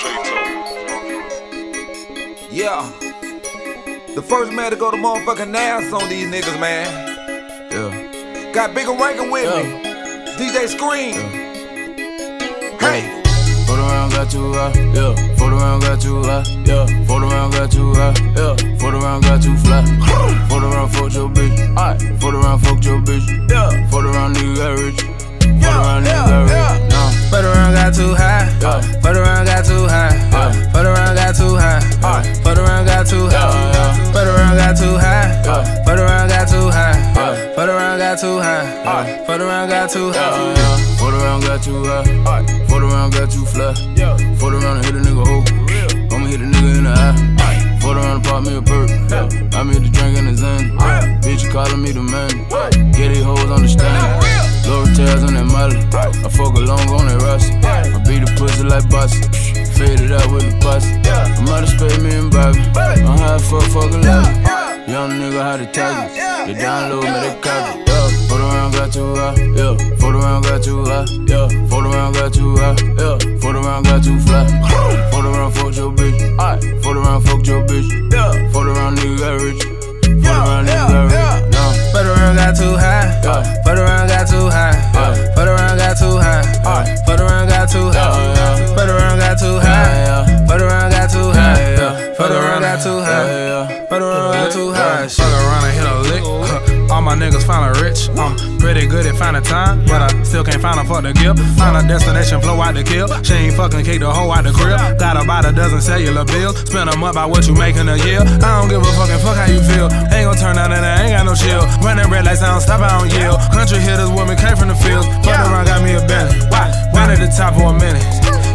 Yeah. The first man to go to motherfucking Nass on these niggas, man. Yeah. Got Bigger Rankin with me. DJ Scream. Hey. Fold around, got too high, yeah. Fold around, got too high, yeah. Fold around, got too high, yeah. Fold around, got too fly. Fold around, fuck your bitch. Alright. Fold around, fuck your bitch. Yeah. Fold around, nigga got rich. Fold around, nigga got rich. Nah. Fold around, got too high. Yeah. Fold around, got too high. Yeah. Fold around, got too high. Fold around, got too high. Fold around, got too high. Fold around, got too high. Fold around, got too high. Fold around, got too high. Fold around, got too high. Fold around, got too fly. Fold around and hit a nigga hole. I'ma hit a nigga in the eye. Fold around and pop me a perk. I'm here to drink in the Zen. Bitch, you calling me the man. Get these hoes on the stand. Lower tails on that molly. I fuck along on that rusty. I beat the pussy like bossy. Fade it out with the pussy. I'm out of space, me and Bobby. I'm high fuck a lot. Young nigga, how to target. They download me, they copy. Fold around, got too high, yeah. Fold around, got too high, yeah. Fold around, got too high, yeah. Fold around, got too fly. Fold around, fuck your bitch. Alright. Fold around, fuck your bitch. Yeah. Fold around, nigga got rich. Fold around, nigga got rich. No. Fold around, got too high. Fold around, got too high. Fold around, got too high. Fold around, got too high. Fold around, got too high. Fold around, got too high. Fold around, got too high. Fold around, got too high. Fuck around and hit a lick. All my niggas finally rich. I'm pretty good at finding time, but I still can't find a fuck to give. Find a destination, flow out the kill. She ain't fucking kick the hoe out the crib. Got about a dozen cellular bills. Spend a month by what you make in a year. I don't give a fucking fuck how you feel. Ain't gon' turn out and I ain't got no chill. Running red lights, I don't stop, I don't yield. Country hitters with me came from the fields. Fuck around, got me a Bentley. Went at the top for a minute.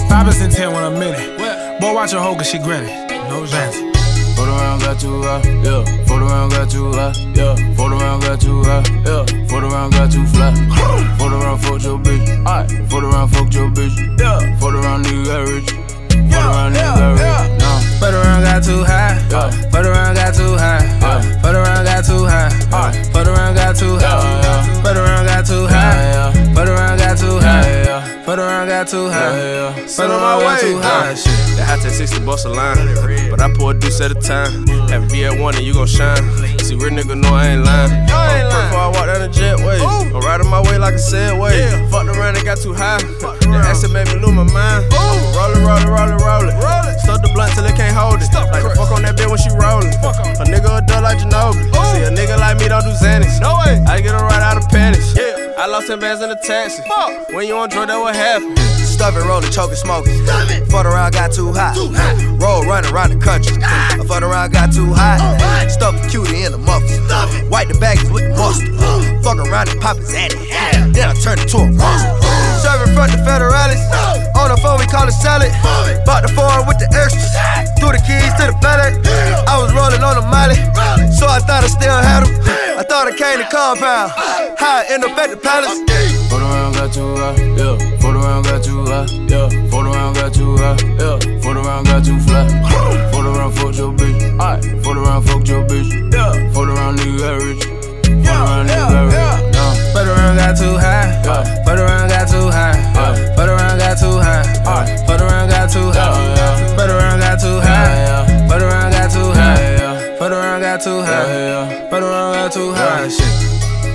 5% 10 when a minute. Boy, watch your hoe cause she grinning. No chance. Fold around, got too high, yeah. Fold around, got too high, yeah. Fold around, got too high, yeah. Fold around, got too fly. Fold around, fuck your bitch. Alright. Fold around, fuck your bitch. Yeah. Fold around, nigga got rich. Fold around, nigga got rich. Nah. Fold around, got too high. Fold around, got too high. Fold around, got too high. Fold around, got too high. Fold around, got too high. Fold around, got too high. Fold around, got too high. Fold around, got too high. That hot 1060 bust a line, but I pour a deuce at a time. Have a be at one and you gon' shine. See, real nigga know I ain't lying. Before I walk down the jetway, I'm riding my way like a Segway. Fucked around and got too high. The acid made me lose my mind. Roll it. Stuck the blunt till it can't hold it. Like the fuck on that bitch when she rollin'. A nigga a duck like Ginobili. See, a nigga like me don't do Xannies. No way. I get her right out of panties. I lost 10 bands in the taxi. When you on drugs, that what happened. Stuff it, rollin', choking, smoking. Fuck around, got too high. Roll, running around the country. I fuck around, got too high. Stuff the cutie in the muffin. Wipe the baggies with the mustard. Fuck around and pop his addy. Then I turn it to a monster. Serving front the Federales. On the phone, we call it salad. Bought the foreign with the extras. Threw the keys to the FedEx. I was rolling on the Molly, so I thought I still had them. I thought I came to compound. How I end up at the palace. Fold around, got too high, yeah. Fold around, got too high, yeah. Fold around, got too high, yeah. Fold around, got too fly. Fold around, fuck your bitch. Alright. Fold around, fuck your bitch. Yeah. Fold around, nigga got rich. Fold around, nigga got rich. No. Fold around, got too high. Fold around, got too high. Fold around, got too high. Fold around, got too high. Fold around, got too high. Fold around, got too high. Fold around, got too high. Fold around, got too high. Shit.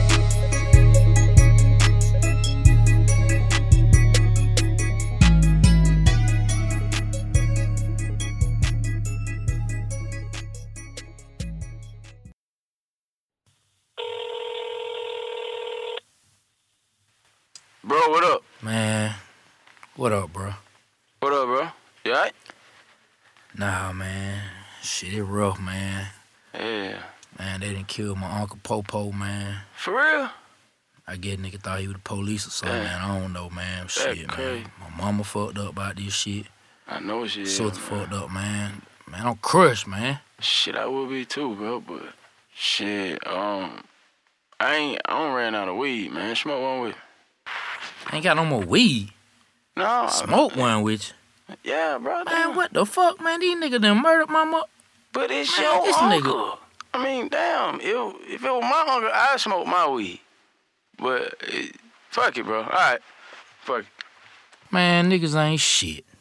Bro, what up? Man, what up, bro? What up, bro? You alright? Nah, man. Shit, it rough, man. Yeah. Man, they done killed my Uncle Popo, man. For real? I guess nigga thought he was the police or something, man. I don't know, man. Shit, crazy. man. My mama fucked up about this shit. I know shit. Sister fucked up, man. Man, I'm crushed, man. Shit, I would be too, bro, but shit, I don't ran out of weed, man. Smoke one with. Ain't got no more weed. No. Smoke one with you. Yeah, bro. Man, what the fuck, man? These niggas done murdered my mama. But it's Man, your this uncle. nigga. I mean, damn. If it was my uncle, I'd smoke my weed. But fuck it, bro. All right. Fuck it. Man, niggas ain't shit.